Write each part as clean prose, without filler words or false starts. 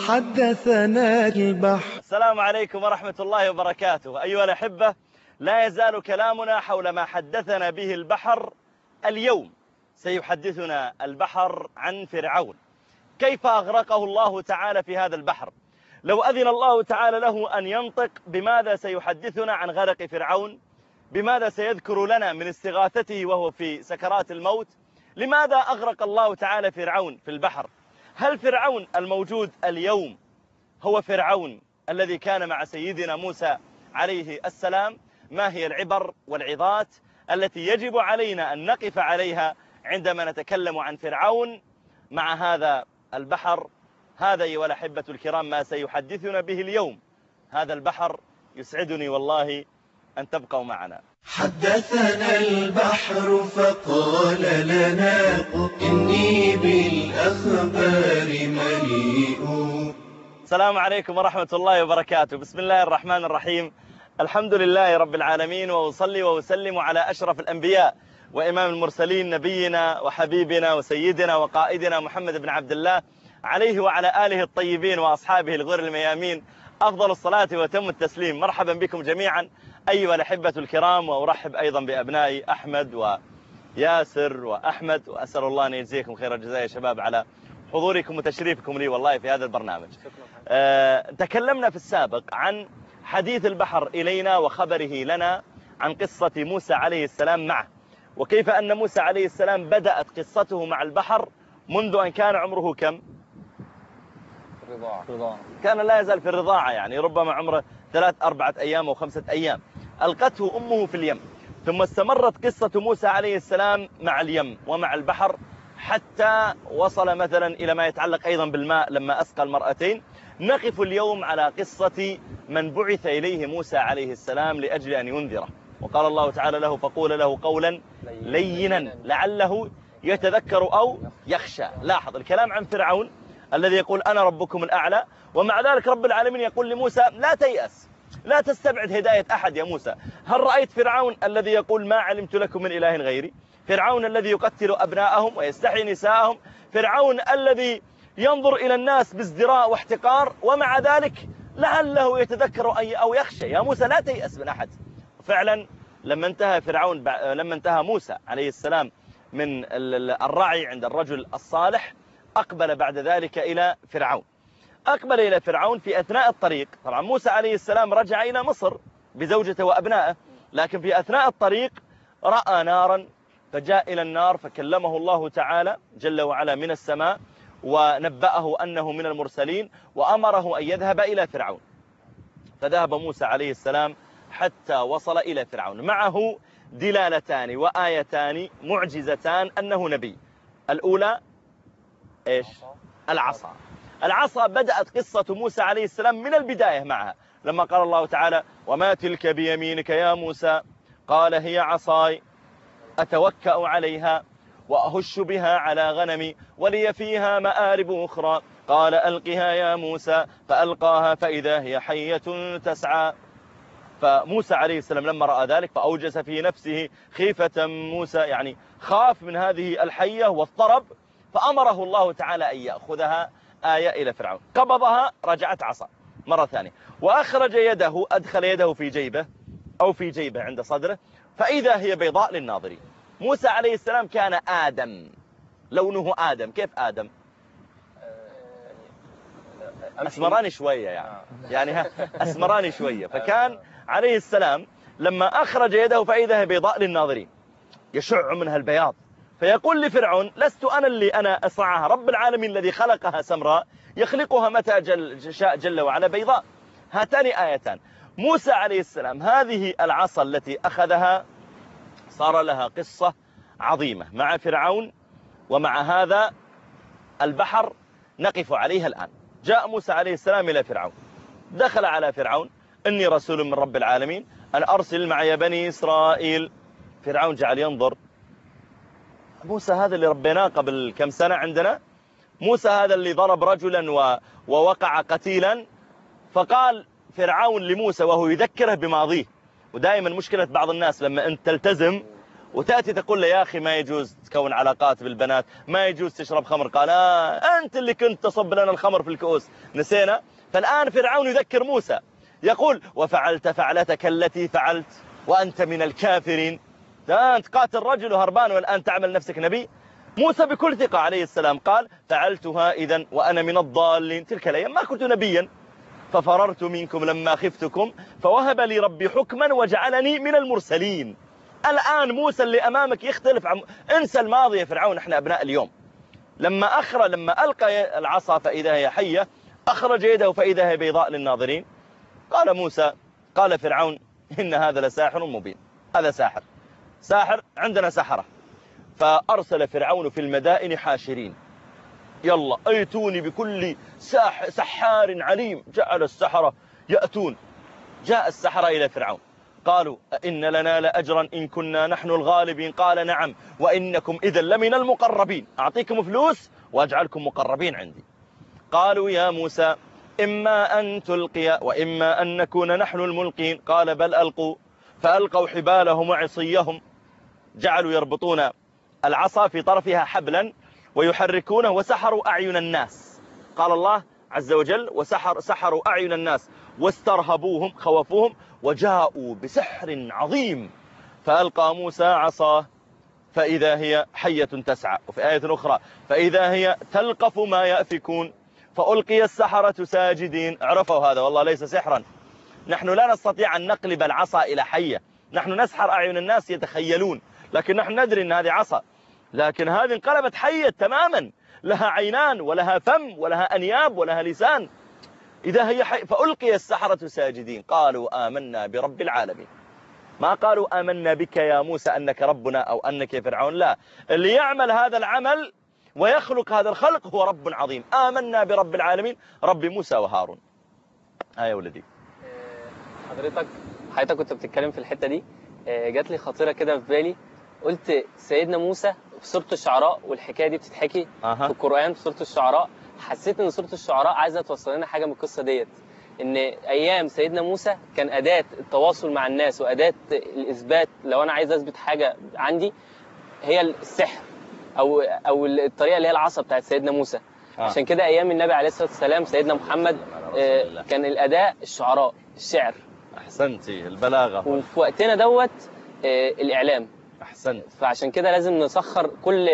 حدثنا البحر. السلام عليكم ورحمة الله وبركاته. أيها الأحبة، لا يزال كلامنا حول ما حدثنا به البحر. اليوم سيحدثنا البحر عن فرعون، كيف أغرقه الله تعالى في هذا البحر. لو أذن الله تعالى له أن ينطق، بماذا سيحدثنا عن غرق فرعون؟ بماذا سيذكر لنا من استغاثته وهو في سكرات الموت؟ لماذا أغرق الله تعالى فرعون في البحر؟ هل فرعون الموجود اليوم هو فرعون الذي كان مع سيدنا موسى عليه السلام؟ ما هي العبر والعظات التي يجب علينا أن نقف عليها عندما نتكلم عن فرعون مع هذا البحر؟ هذا أيها الأحبة الكرام ما سيحدثنا به اليوم. هذا البحر يسعدني والله أن تبقوا معنا. حدثنا البحر فقال لنا إني بالأخبار مليء. السلام عليكم ورحمة الله وبركاته. بسم الله الرحمن الرحيم. الحمد لله رب العالمين، وأصلي وأسلم على أشرف الأنبياء وإمام المرسلين، نبينا وحبيبنا وسيدنا وقائدنا محمد بن عبد الله، عليه وعلى آله الطيبين وأصحابه الغر الميامين أفضل الصلاة وتم التسليم. مرحبا بكم جميعا أيها الأحبة الكرام، وأرحب أيضا بأبنائي أحمد وياسر وأحمد، وأسأل الله أن يجزيكم خير الجزاء يا شباب على حضوركم وتشريفكم لي والله في هذا البرنامج. تكلمنا في السابق عن حديث البحر إلينا وخبره لنا عن قصة موسى عليه السلام معه، وكيف أن موسى عليه السلام بدأت قصته مع البحر منذ أن كان عمره كم؟ الرضاعة. كان لا يزال في الرضاعة، يعني ربما عمره 3-4 أيام أو 5 أيام. ألقته أمه في اليم، ثم استمرت قصة موسى عليه السلام مع اليم ومع البحر حتى وصل مثلا إلى ما يتعلق أيضا بالماء لما أسقى المرأتين. نقف اليوم على قصة من بعث إليه موسى عليه السلام لأجل أن ينذره، وقال الله تعالى له: فقول له قولا لينا لعله يتذكر أو يخشى. لاحظ الكلام عن فرعون الذي يقول أنا ربكم الأعلى، ومع ذلك رب العالمين يقول لموسى: لا تيأس، لا تستبعد هداية أحد يا موسى. هل رأيت فرعون الذي يقول ما علمت لكم من إله غيري؟ فرعون الذي يقتل أبناءهم ويستحيي نساءهم، فرعون الذي ينظر إلى الناس بازدراء واحتقار، ومع ذلك لعله يتذكر أو يخشى. يا موسى لا تيأس من أحد. فعلا لما انتهى موسى عليه السلام من الرعي عند الرجل الصالح، أقبل بعد ذلك إلى فرعون. أقبل إلى فرعون في أثناء الطريق. طبعا موسى عليه السلام رجع إلى مصر بزوجته وأبنائه، لكن في أثناء الطريق رأى نارا، فجاء إلى النار فكلمه الله تعالى جل وعلا من السماء، ونبأه أنه من المرسلين، وأمره أن يذهب إلى فرعون. فذهب موسى عليه السلام حتى وصل إلى فرعون. معه دلالتان وآيتان معجزتان أنه نبي. الأولى إيش؟ العصا. العصا بدأت قصة موسى عليه السلام من البداية معها، لما قال الله تعالى: وما تلك بيمينك يا موسى؟ قال هي عصاي أتوكأ عليها وأهش بها على غنمي ولي فيها مآرب أخرى. قال ألقها يا موسى، فألقاها فإذا هي حية تسعى. فموسى عليه السلام لما رأى ذلك فأوجس في نفسه خيفة موسى، يعني خاف من هذه الحية واضطرب، فأمره الله تعالى أن يأخذها آية إلى فرعون. قبضها، رجعت عصا مرة ثانية، وأخرج يده، أدخل يده في جيبه أو في جيبه عند صدره، فإذا هي بيضاء للناظرين. موسى عليه السلام كان آدم، لونه آدم. كيف آدم؟ أسمراني شوية يعني أسمراني شوية. فكان عليه السلام لما أخرج يده فإذا هي بيضاء للناظرين، يشع منها البياض. فيقول لفرعون: لست أنا اللي أنا أصنعها، رب العالمين الذي خلقها سمراء يخلقها متى شاء جل وعلا بيضاء. هاتان آيتان. موسى عليه السلام هذه العصا التي أخذها صار لها قصة عظيمة مع فرعون ومع هذا البحر نقف عليها الآن. جاء موسى عليه السلام إلى فرعون، دخل على فرعون: إني رسول من رب العالمين أن أرسل معي بني إسرائيل. فرعون جعل ينظر: موسى هذا اللي ربيناه قبل كم سنة عندنا؟ موسى هذا اللي ضرب رجلا ووقع قتيلا؟ فقال فرعون لموسى وهو يذكره بماضيه. ودائما مشكلة بعض الناس لما أنت تلتزم وتأتي تقول له يا أخي ما يجوز تكون علاقات بالبنات، ما يجوز تشرب خمر، قال أنت اللي كنت تصب لنا الخمر في الكؤوس، نسينا. فالآن فرعون يذكر موسى يقول وفعلت فعلتك التي فعلت وأنت من الكافرين، أنت قاتل رجل وهربان والآن تعمل نفسك نبي. موسى بكل ثقة عليه السلام قال فعلتها إذن وأنا من الضالين، تلك الأيام ما كنت نبيا ففررت منكم لما خفتكم فوهب لي ربي حكما وجعلني من المرسلين. الآن موسى اللي أمامك يختلف انسى الماضي يا فرعون، احنا أبناء اليوم. لما ألقى العصا فإذا هي حية، أخرج يده فإذا هي بيضاء للناظرين. قال موسى قال فرعون إن هذا لساحر مبين، هذا ساحر عندنا سحرة. فأرسل فرعون في المدائن حاشرين، يلا أيتوني بكل سحار عليم. جعل السحرة يأتون. جاء السحرة إلى فرعون قالوا إن لنا لأجرا إن كنا نحن الغالبين، قال نعم وإنكم إذا لمن المقربين، أعطيكم فلوس وأجعلكم مقربين عندي. قالوا يا موسى إما أن تلقي وإما أن نكون نحن الملقين، قال بل ألقوا. فألقوا حبالهم وعصيهم، جعلوا يربطون العصا في طرفها حبلا ويحركونه وسحروا أعين الناس. قال الله عز وجل سحروا أعين الناس واسترهبوهم خوفوهم وجاءوا بسحر عظيم. فألقى موسى عصاه فإذا هي حية تسعى، وفي آية أخرى فإذا هي تلقف ما يأفكون. فألقي السحرة ساجدين. عرفوا هذا والله ليس سحرا، نحن لا نستطيع أن نقلب العصا إلى حية، نحن نسحر أعين الناس يتخيلون، لكن نحن ندري أن هذه عصا، لكن هذه انقلبت حية تماما، لها عينان ولها فم ولها أنياب ولها لسان. إذا هي فألقي السحرة ساجدين قالوا آمنا برب العالمين. ما قالوا آمنا بك يا موسى أنك ربنا أو أنك يا فرعون، لا، اللي يعمل هذا العمل ويخلق هذا الخلق هو رب عظيم. آمنا برب العالمين رب موسى وهارون. يا ولدي حضرتك كنت بتتكلم في الحتة دي، جات لي خطيرة كده في بالي. قلت سيدنا موسى في سورة الشعراء، والحكاية دي بتتحكي في القرآن في سورة الشعراء. حسيت ان سورة الشعراء عايزة توصل لنا حاجة من القصة ديت، ان ايام سيدنا موسى كان أداة التواصل مع الناس وأداة الإثبات. لو انا عايز اثبت حاجة عندي هي السحر او الطريقة اللي هي العصا بتاعت سيدنا موسى. عشان كده ايام النبي عليه الصلاة والسلام سيدنا محمد كان الأداة الشعراء، الشعر. أحسنتي، البلاغة. وفي وقتنا دوت الإعلام. أحسنت. فعشان كده لازم نسخر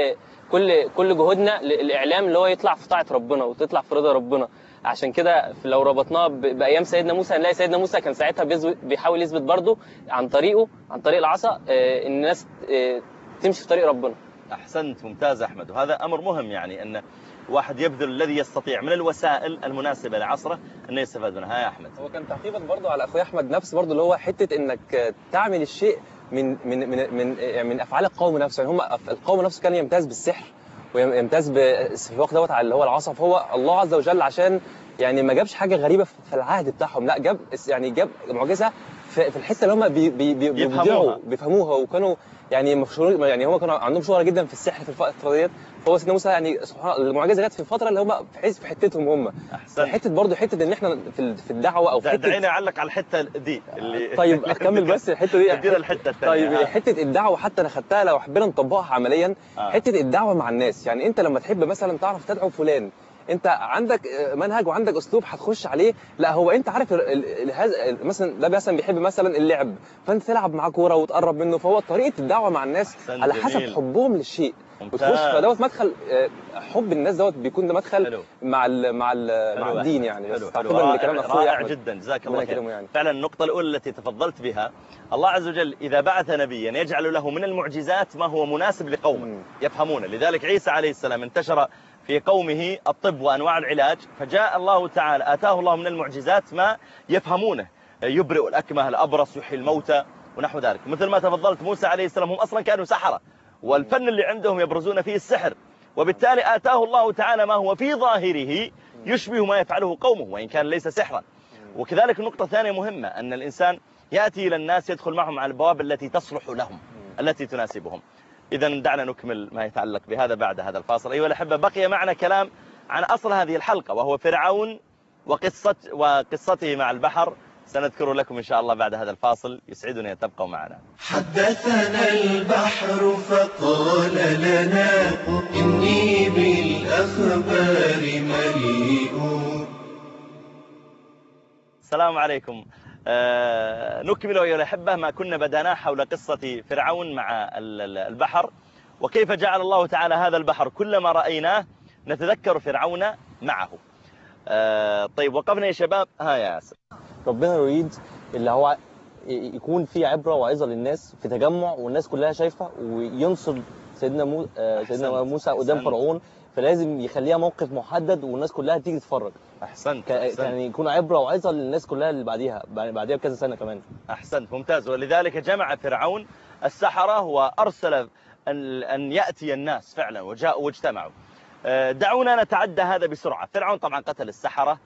كل جهودنا للإعلام اللي هو يطلع في طاعة ربنا وتطلع في رضا ربنا. عشان كده لو ربطناه بأيام سيدنا موسى هنلاقي سيدنا موسى كان ساعتها بيحاول يثبت برضه عن طريق العصا الناس تمشي في طريق ربنا. أحسنت، ممتاز أحمد. وهذا أمر مهم، يعني أن واحد يبذل الذي يستطيع من الوسائل المناسبة لعصره أنه يستفاد منها. يا أحمد، هو كان تعقيبا برضه على أخوي أحمد نفس برضه اللي هو حتة إنك تعمل الشيء من أفعال القوم نفسه. يعني هم القوم نفسه كان يمتاز بالسحر ويمتاز في الوقت دوت على اللي هو العصا. فهو الله عز وجل عشان يعني ما جابش حاجة غريبة في العهد بتاعهم، لا جاب معجزة في الحته اللي هم بيفهموها وكانوا يعني مشهورين. يعني هم كانوا عندهم شهرة جدا في السحر في الفتره ديت. فهو سيدنا موسى يعني سبحان الله المعجزه جت في الفتره اللي هم في حتتهم هم. حته برضه حته ان احنا في الدعوه او في دعيني اعلق على الحته دي اللي طيب اكمل بس الحته دي. ادينا الحته الثانيه. طيب حته الدعوه حتى انا خدتها لو حبينا نطبقها عمليا. حته الدعوه مع الناس، يعني انت لما تحب مثلا تعرف تدعو فلان، انت عندك منهج وعندك اسلوب هتخش عليه. لا هو انت عارف هذا مثلا ده مثلا بيحب مثلا اللعب، فانت تلعب معاه كوره وتقرب منه. فهو طريقه الدعوه مع الناس على حسب حبهم للشيء وتخش. فدوت مدخل حب الناس دوت بيكون ده مدخل حلو. مع الدين يعني. بس تعقيبا لكلام اخويا رائع جدا، جزاك الله خير. يعني. فعلا النقطه الاولى التي تفضلت بها، الله عز وجل اذا بعث نبيا يجعل له من المعجزات ما هو مناسب لقومه يفهمونه. لذلك عيسى عليه السلام انتشر في قومه الطب وأنواع العلاج، فجاء الله تعالى آتاه الله من المعجزات ما يفهمونه، يبرئ الأكمه، الأبرص، يحيي الموتى ونحو ذلك. مثل ما تفضلت موسى عليه السلام هم أصلا كانوا سحرة، والفن اللي عندهم يبرزون فيه السحر، وبالتالي آتاه الله تعالى ما هو في ظاهره يشبه ما يفعله قومه وإن كان ليس سحرا. وكذلك نقطة ثانية مهمة، أن الإنسان يأتي إلى الناس يدخل معهم على البواب التي تصلح لهم التي تناسبهم. إذا دعنا نكمل ما يتعلق بهذا بعد هذا الفاصل. أيها الأحبة، بقي معنا كلام عن أصل هذه الحلقة وهو فرعون وقصته مع البحر سنذكر لكم إن شاء الله بعد هذا الفاصل. يسعدني أن تبقوا معنا. حدثنا البحر فقال لنا إني بالأخبار مليء. السلام عليكم. نكمل أيها الأحبة ما كنا بدأناه حول قصة فرعون مع البحر، وكيف جعل الله تعالى هذا البحر كلما رأيناه نتذكر فرعون معه. طيب وقفنا يا شباب. يا ياسر. ربنا يريد اللي هو يكون في عبرة وعظة للناس في تجمع والناس كلها شايفة، وينصر سيدنا موسى قدام فرعون، فلازم يخليها موقف محدد والناس كلها تيجي تتفرج. أحسنت. يعني يكون عبرة وعظة للناس كلها اللي بعديها بكذا سنة كمان. أحسنت، ممتاز. ولذلك جمع فرعون السحرة وأرسل أن يأتي الناس فعلا، وجاءوا واجتمعوا. دعونا نتعدى هذا بسرعة. فرعون طبعا قتل السحرة.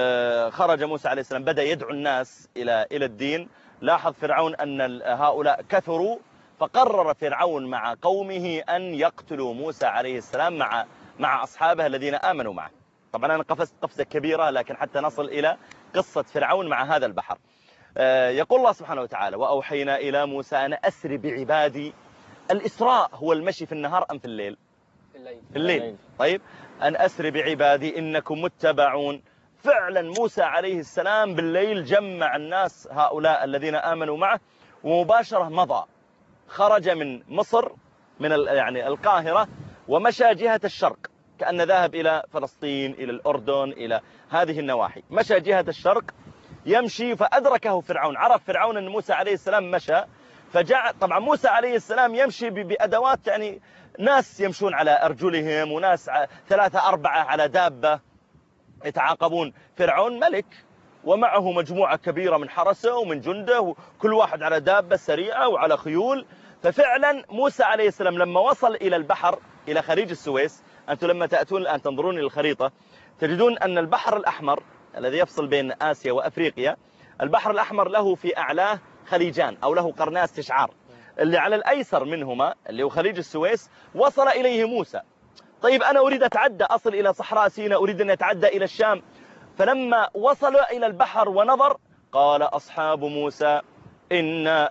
خرج موسى عليه السلام بدأ يدعو الناس إلى الدين. لاحظ فرعون أن هؤلاء كثروا، فقرر فرعون مع قومه أن يقتلوا موسى عليه السلام مع أصحابه الذين آمنوا معه. طبعا أنا قفزت قفزة كبيرة، لكن حتى نصل إلى قصة فرعون مع هذا البحر. يقول الله سبحانه وتعالى: وأوحينا إلى موسى أن أسر بعبادي. الإسراء هو المشي في النهار أم في الليل؟ في الليل. طيب، أن أسر بعبادي إنكم متبعون. فعلا موسى عليه السلام بالليل جمع الناس هؤلاء الذين آمنوا معه، ومباشرة مضى، خرج من مصر من يعني القاهرة، ومشى جهة الشرق، كأن ذهب إلى فلسطين، إلى الأردن، إلى هذه النواحي. مشى جهة الشرق يمشي، فأدركه فرعون. عرف فرعون أن موسى عليه السلام مشى، فجاء. طبعا موسى عليه السلام يمشي بأدوات، يعني ناس يمشون على أرجلهم، وناس 3 4 على دابة يتعاقبون. فرعون ملك ومعه مجموعة كبيرة من حرسه ومن جنده، وكل واحد على دابة سريعة وعلى خيول. ففعلا موسى عليه السلام لما وصل إلى البحر، إلى خليج السويس، أنتم لما تأتون الآن تنظرون إلى الخريطة تجدون أن البحر الأحمر الذي يفصل بين آسيا وأفريقيا، البحر الأحمر له في أعلاه خليجان أو له قرناء استشعار. اللي على الأيسر منهما اللي هو خليج السويس وصل إليه موسى. طيب أنا أريد أتعدى، أصل إلى صحراء سيناء، أريد أن أتعدى إلى الشام. فلما وصل إلى البحر ونظر قال أصحاب موسى إنا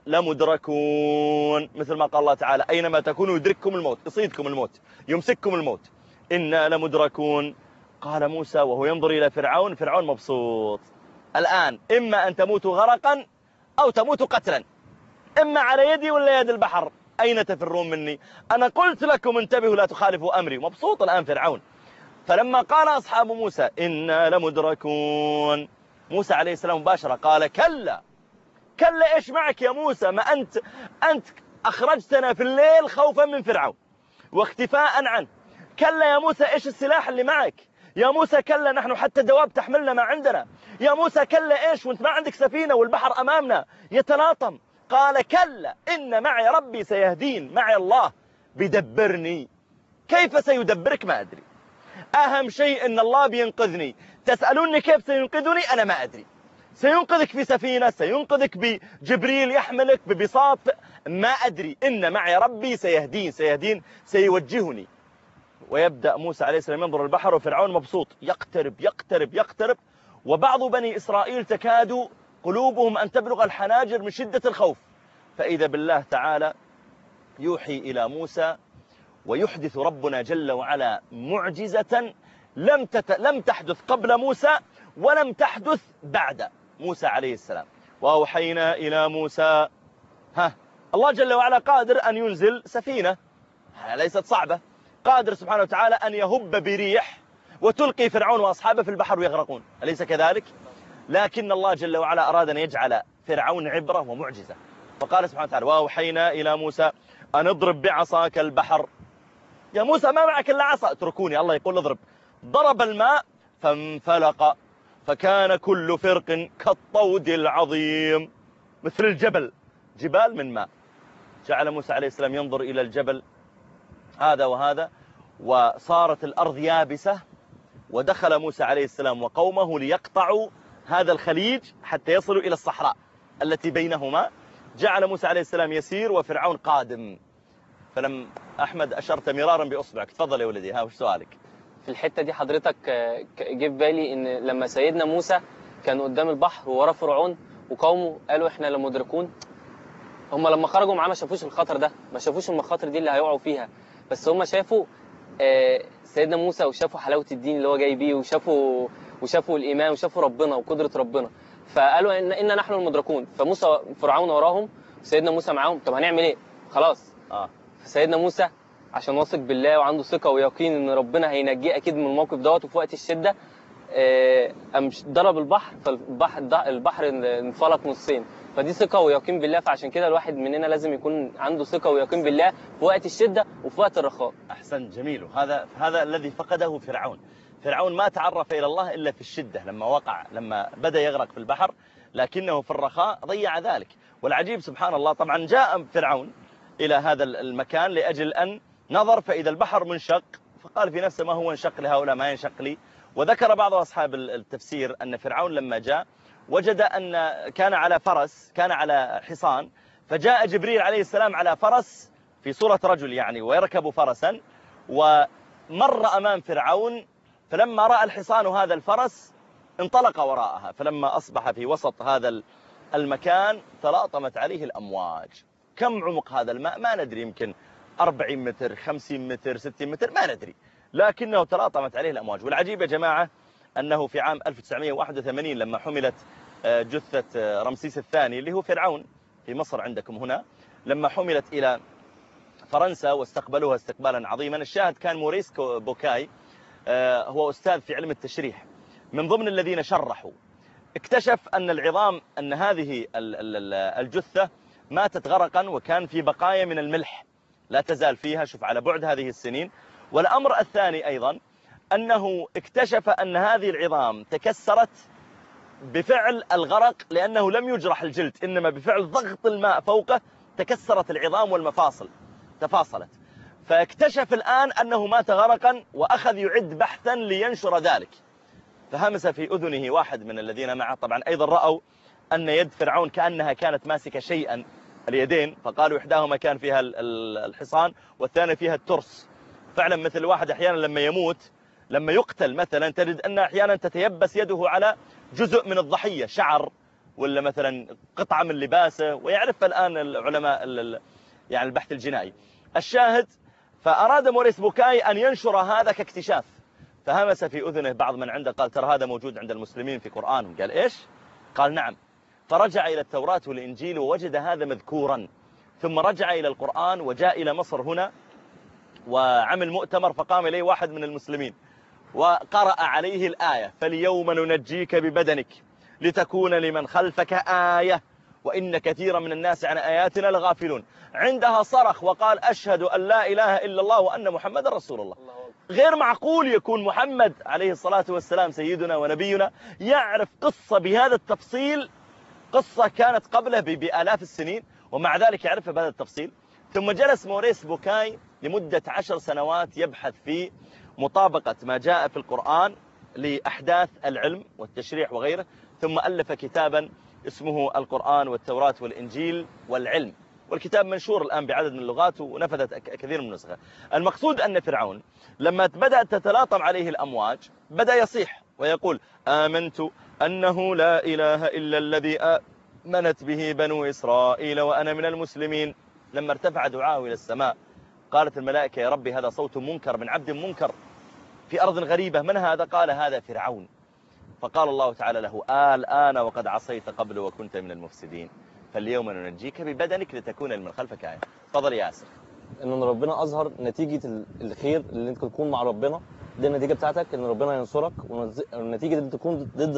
لمدركون، مثل ما قال الله تعالى: أينما تكونوا يدرككم الموت، يصيدكم الموت، يمسككم الموت، إنا لمدركون. قال موسى وهو ينظر إلى فرعون، فرعون مبسوط. الآن إما أن تموتوا غرقا أو تموتوا قتلا، إما على يدي ولا يد البحر، أين تفرون مني؟ أنا قلت لكم انتبهوا لا تخالفوا أمري. مبسوط الآن فرعون. فلما قال أصحاب موسى إنا لمدركون، موسى عليه السلام مباشرة قال: كلا كلا، إيش معك يا موسى؟ ما أنت أخرجتنا في الليل خوفا من فرعون واختفاء عنه. كلا يا موسى، إيش السلاح اللي معك؟ يا موسى كلا، نحن حتى دواب تحملنا ما عندنا. يا موسى كلا، إيش وانت ما عندك سفينة والبحر أمامنا يتلاطم. قال: كلا إن معي ربي سيهدين. معي الله بيدبرني. كيف سيدبرك ما أدري. أهم شيء إن الله بينقذني. تسألوني كيف سينقذني؟ أنا ما أدري. سينقذك في سفينة، سينقذك بجبريل يحملك ببساط، ما أدري. إن معي ربي سيهدين سيوجهني. ويبدأ موسى عليه السلام ينظر البحر، وفرعون مبسوط يقترب. وبعض بني إسرائيل تكاد قلوبهم أن تبلغ الحناجر من شدة الخوف. فإذا بالله تعالى يوحي إلى موسى، ويحدث ربنا جل وعلا معجزة لم تحدث قبل موسى ولم تحدث بعد موسى عليه السلام. وأوحينا إلى موسى، الله جل وعلا قادر أن ينزل سفينة، ليست صعبة. قادر سبحانه وتعالى أن يهب بريح وتلقي فرعون وأصحابه في البحر ويغرقون، أليس كذلك؟ لكن الله جل وعلا أراد أن يجعل فرعون عبرة ومعجزة، فقال سبحانه وتعالى: وأوحينا إلى موسى أن اضرب بعصاك البحر. يا موسى ما معك إلا عصا. اتركوني، الله يقول اضرب. ضرب الماء فانفلق فكان كل فرق كالطود العظيم، مثل الجبل، جبال من ماء. جعل موسى عليه السلام ينظر إلى الجبل هذا وهذا، وصارت الأرض يابسة، ودخل موسى عليه السلام وقومه ليقطعوا هذا الخليج حتى يصلوا إلى الصحراء التي بينهما. جعل موسى عليه السلام يسير وفرعون قادم. فلم أحمد أشرت مرارا بأصبعك، تفضل يا ولدي، وش سؤالك؟ في الحتة دي حضرتك جه في بالي إن لما سيدنا موسى كان قدام البحر وورا فرعون، وقومه قالوا احنا لمدركون. هم لما خرجوا معاه ما شافوش الخطر ده، ما شافوش المخاطر دي اللي هيقعوا فيها، بس هم شافوا سيدنا موسى، وشافوا حلاوة الدين اللي هو جاي بيه، وشافوا الإيمان، وشافوا ربنا وقدرة ربنا. فقالوا إن نحن المدركون. فموسى فرعون وراهم وسيدنا موسى معاهم. طب هنعمل إيه؟ خلاص. فسيدنا موسى عشان واثق بالله وعنده ثقة ويقين إن ربنا هينجيه أكيد من الموقف دوت، وفي وقت الشدة قام ضرب البحر، فالبحر انفلق نصين. فدي ثقة ويقين بالله. فعشان كده الواحد مننا لازم يكون عنده ثقة ويقين بالله في وقت الشدة وفي وقت الرخاء. أحسن، جميل. هذا الذي فقده فرعون. فرعون ما تعرف إلى الله إلا في الشدة، لما بدأ يغرق في البحر، لكنه في الرخاء ضيع ذلك. والعجيب سبحان الله، طبعا جاء فرعون إلى هذا المكان لأجل أن نظر فإذا البحر منشق، فقال في نفسه ما هو انشق لهؤلاء ما ينشق لي. وذكر بعض أصحاب التفسير أن فرعون لما جاء وجد أن كان على حصان، فجاء جبريل عليه السلام على فرس في صورة رجل يعني، ويركب فرسا، ومر أمام فرعون، فلما رأى الحصان هذا الفرس انطلق وراءها. فلما أصبح في وسط هذا المكان تلاطمت عليه الأمواج. كم عمق هذا الماء ما ندري، يمكن 40 متر 50 متر 60 متر ما ندري، لكنه تلاطمت عليه الأمواج. والعجيب يا جماعة أنه في عام 1981 لما حملت جثة رمسيس الثاني اللي هو فرعون في مصر عندكم هنا، لما حملت إلى فرنسا واستقبلوها استقبالا عظيما، الشاهد كان موريس بوكاي، هو أستاذ في علم التشريح، من ضمن الذين شرحوا. اكتشف أن العظام، أن هذه الجثة ماتت غرقا، وكان في بقايا من الملح لا تزال فيها، شوف على بعد هذه السنين. والأمر الثاني أيضا أنه اكتشف أن هذه العظام تكسرت بفعل الغرق، لأنه لم يجرح الجلد، إنما بفعل ضغط الماء فوقه تكسرت العظام والمفاصل تفاصلت. فاكتشف الآن أنه مات غرقا، وأخذ يعد بحثا لينشر ذلك. فهمس في أذنه واحد من الذين معه، طبعا أيضا رأوا أن يد فرعون كأنها كانت ماسكة شيئا، اليدين، فقالوا إحداهما كان فيها الحصان والثانية فيها الترس. فعلا مثل واحد أحيانا لما يموت، لما يقتل مثلا، تجد أن أحيانا تتيبس يده على جزء من الضحية، شعر ولا مثلا قطعة من لباسه، ويعرف الآن العلماء يعني البحث الجنائي. الشاهد، فأراد موريس بوكاي أن ينشر هذا كاكتشاف، فهمس في أذنه بعض من عنده، قال ترى هذا موجود عند المسلمين في قرآنهم. قال إيش؟ قال نعم. فرجع إلى التوراة والإنجيل ووجد هذا مذكورا، ثم رجع إلى القرآن وجاء إلى مصر هنا وعمل مؤتمر، فقام إليه واحد من المسلمين وقرأ عليه الآية: فاليوم ننجيك ببدنك لتكون لمن خلفك آية وإن كثيرا من الناس عن آياتنا لغافلون. عندها صرخ وقال: أشهد أن لا إله إلا الله وأن محمد رسول الله. غير معقول يكون محمد عليه الصلاة والسلام سيدنا ونبينا يعرف قصة بهذا التفصيل، قصة كانت قبله بآلاف السنين، ومع ذلك يعرفها بهذا التفصيل. ثم جلس موريس بوكاي لمدة 10 سنوات يبحث في مطابقة ما جاء في القرآن لأحداث العلم والتشريح وغيره، ثم ألف كتابا اسمه القرآن والتوراة والإنجيل والعلم، والكتاب منشور الآن بعدد من اللغات ونفذت كثير من النسخة. المقصود أن فرعون لما بدأت تتلاطم عليه الأمواج بدأ يصيح ويقول: آمنت أنه لا إله إلا الذي آمنت به بنو إسرائيل وأنا من المسلمين. لما ارتفع دعاءه إلى السماء قالت الملائكة: يا ربي هذا صوت منكر من عبد منكر في أرض غريبة، من هذا؟ قال: هذا فرعون. فقال الله تعالى له: الآن وقد عصيت قبل وكنت من المفسدين، فاليوم ننجيك ببدنك لتكون لمن خلفك آية. تفضل يا ياسر. ان ربنا اظهر نتيجه الخير اللي انت تكون مع ربنا، دي النتيجه بتاعتك، ان ربنا ينصرك، والنتيجه اللي تكون ضد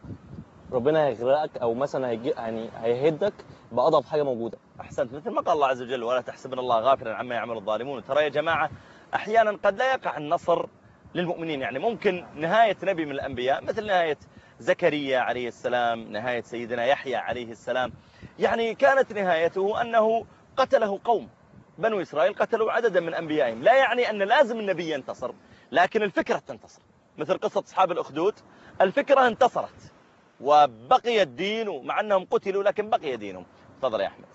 ربنا هيغرقك، او مثلا هيهدك باضعف حاجه موجوده. احسنت، مثل ما قال الله عز وجل: ولا تحسبن الله غافلا عما يعمل الظالمون. ترى يا جماعه احيانا قد لا يقع النصر للمؤمنين، يعني ممكن نهايه نبي من الانبياء مثل نهايه زكريا عليه السلام، نهايه سيدنا يحيى عليه السلام، يعني كانت نهايته انه قتله قوم بنو إسرائيل، قتلوا عددا من أنبيائهم. لا يعني أن لازم النبي ينتصر، لكن الفكرة تنتصر. مثل قصة أصحاب الأخدود، الفكرة انتصرت وبقي الدين، ومع أنهم قتلوا لكن بقي دينهم. تفضل يا أحمد.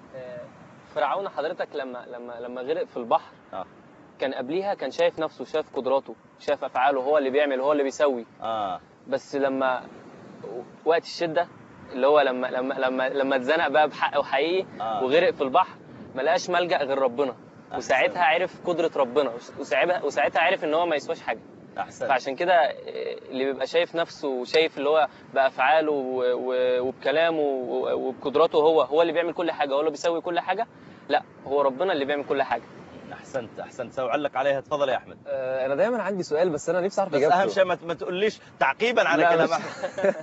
فرعون حضرتك لما غرق في البحر كان قبليها كان شايف نفسه، شايف قدراته، شايف أفعاله، هو اللي بيعمل، هو اللي بيسوي. بس لما وقت الشدة اللي هو لما اتزنق بقى بحق وحقيقي وغرق في البحر، ما لقاش ملجأ غير ربنا، وساعتها عرف قدرة ربنا، وساعتها عرف ان هو ما يسواش حاجة. أحسن. فعشان كده اللي بيبقى شايف نفسه وشايف اللي هو بأفعاله وبكلامه وبقدراته هو اللي بيعمل كل حاجة، هو اللي بيسوي كل حاجة، لا، هو ربنا اللي بيعمل كل حاجة. أحسنت. سأعلق عليها. تفضل يا أحمد. انا دايما عندي سؤال، بس انا نفسي اعرف بس اجابته. أهم شيء ما تقوليش تعقيبا على كلام أحمد.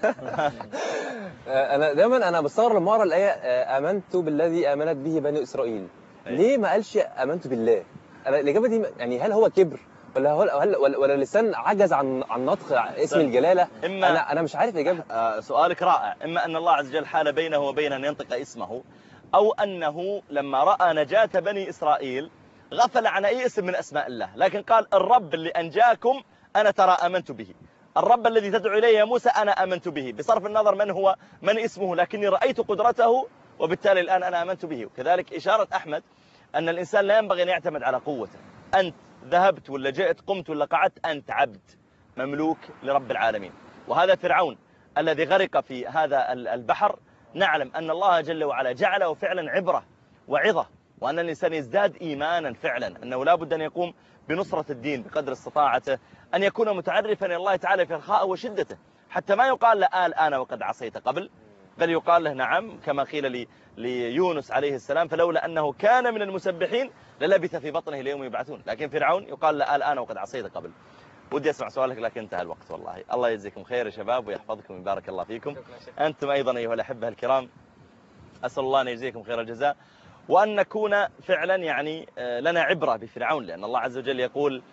انا دايما بستغرب لما اقرا الايه امنت بالذي امنت به بني اسرائيل. ليه ما قالش امنت بالله؟ الاجابه دي يعني هل هو كبر ولا اللسان عجز عن نطق اسم الجلاله؟ انا مش عارف اجابه. سؤالك رائع. اما ان الله عز وجل حال بينه وبين ان ينطق اسمه، او انه لما راى نجاة بني اسرائيل غفل عن اي اسم من اسماء الله، لكن قال الرب اللي انجاكم انا ترى امنت به، الرب الذي تدعو اليه يا موسى انا امنت به، بصرف النظر من هو من اسمه، لكني رايت قدرته وبالتالي الان انا امنت به. وكذلك اشاره احمد ان الانسان لا ينبغي ان يعتمد على قوته. انت ذهبت ولا جئت، قمت ولا قعدت، أنت عبد مملوك لرب العالمين. وهذا فرعون الذي غرق في هذا البحر، نعلم أن الله جل وعلا جعله فعلا عبرة وعظة، وأن الإنسان يزداد إيمانا فعلا، أنه لا بد أن يقوم بنصرة الدين بقدر استطاعته، أن يكون متعرفا إلى الله تعالى في رخاءه وشدته، حتى ما يقال له الآن وقد عصيت قبل، بل يقال له نعم كما قيل ليونس عليه السلام فلولا أنه كان من المسبحين للبث في بطنه ليوم يبعثون. لكن فرعون يقال له الآن وقد عصيت قبل. ودي أسمع سؤالك لكن انتهى الوقت والله. الله يجزيكم خير يا شباب ويحفظكم ويبارك الله فيكم. أنتم أيضا أيها الأحبة الكرام، أسأل الله أن يجزيكم خير الجزاء، وأن نكون فعلا يعني لنا عبرة بفرعون، لأن الله عز وجل يقول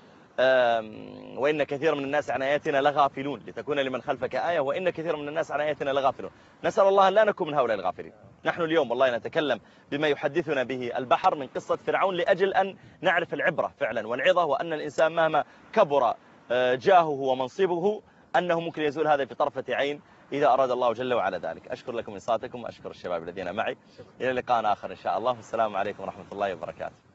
وإن كثير من الناس عن آياتنا لغافلون لتكون لمن خلفك آية وإن كثير من الناس عن آياتنا لغافلون. نسأل الله أن لا نكون من هؤلاء الغافلين. نحن اليوم والله نتكلم بما يحدثنا به البحر من قصة فرعون لأجل أن نعرف العبرة فعلا والعظة، وأن الإنسان مهما كبر جاهه ومنصبه أنه ممكن يزول هذا في طرفة عين إذا أراد الله جل وعلا ذلك. أشكر لكم إنصاتكم وأشكر الشباب الذين معي. إلى لقاء آخر إن شاء الله، والسلام عليكم ورحمة الله وبركاته.